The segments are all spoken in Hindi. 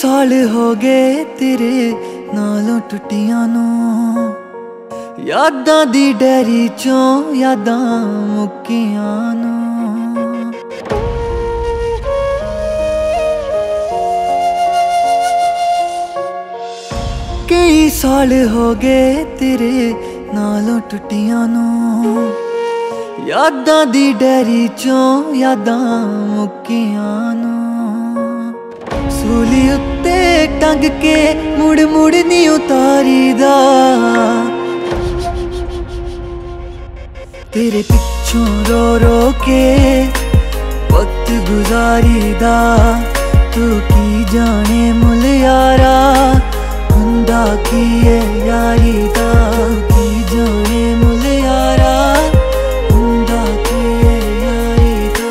साल हो गए तेरे नालों टुटियां नूं, यादां दी डैरी चों यादां मुक्कियां नूं। कई साल हो गए तेरे नालों टुटियां नूं, यादां दी डैरी चों यादां मुक्कियां नूं। सूली उत्ते टंग के मुड़ मुड़ नी उतारी दा, तेरे पिछों रो रो के वक्त गुजारी दा। तू की जाने मुल यारा हुंदा की है यारी दा, की जाने मुल यारा हुंदा की है यारी दा।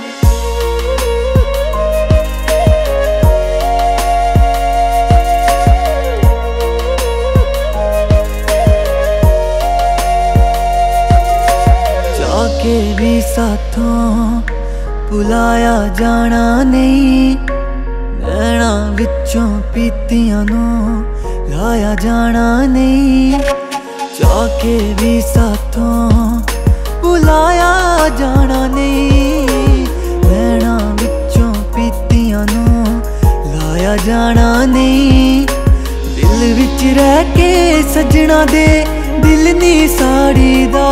जाके भी साथों भुलाया जाना नहीं, नैना विचों पीतियां नूं लाया जाना नहीं। जाके भी साथों भुलाया जाना नहीं, नैना विचों पीतियां नूं लाया जाना नहीं। दिल विच रह के सजना दे दिल नी साड़ी दा,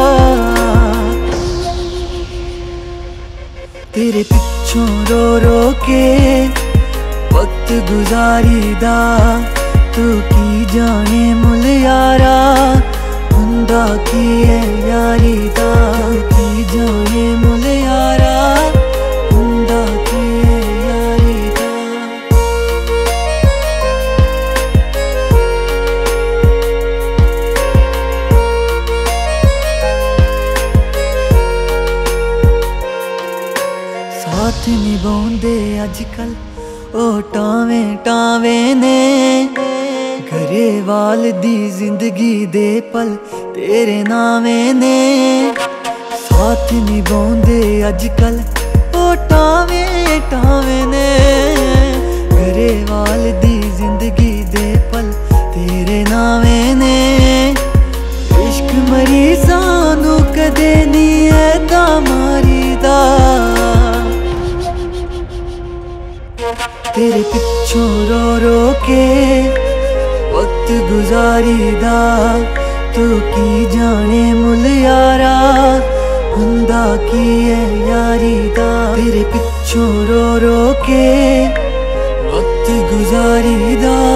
तेरे पिछों रो रो के वक्त गुजारी दा। तू की जाने मुल यारा हुंदा की है यारी दा, की जाने मुल यारा हुंदा की है यारी दा। साथ निभाउंदे अजकल ओ टावे टावे ने, घरेवाल दी जिंदगी दे पल तेरे नावे ने। साथ निभाउंदे अजकल ओ टावे टावे ने, घरेवाल दी जिंदगी दे पल तेरे नावे ने। इश्क मरी सानू कदे नी ऐदा मारी दा, तेरे पिछों रो रो के वक्त गुजारी दा। तू की जाने मुल यारा हुंदा की है यारी दा, तेरे पिछों रो रो के वक्त गुजारी दा।